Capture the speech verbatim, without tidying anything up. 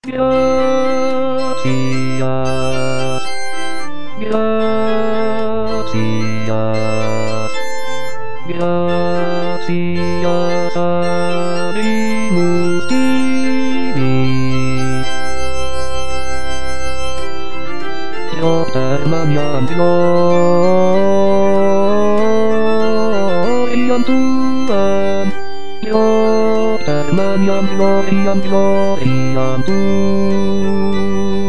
Gracias. Gracias. Gracias Habimus Dini. Yo termanian gloriam Tuam. Yo termaniam gloriam gloriam Tuam.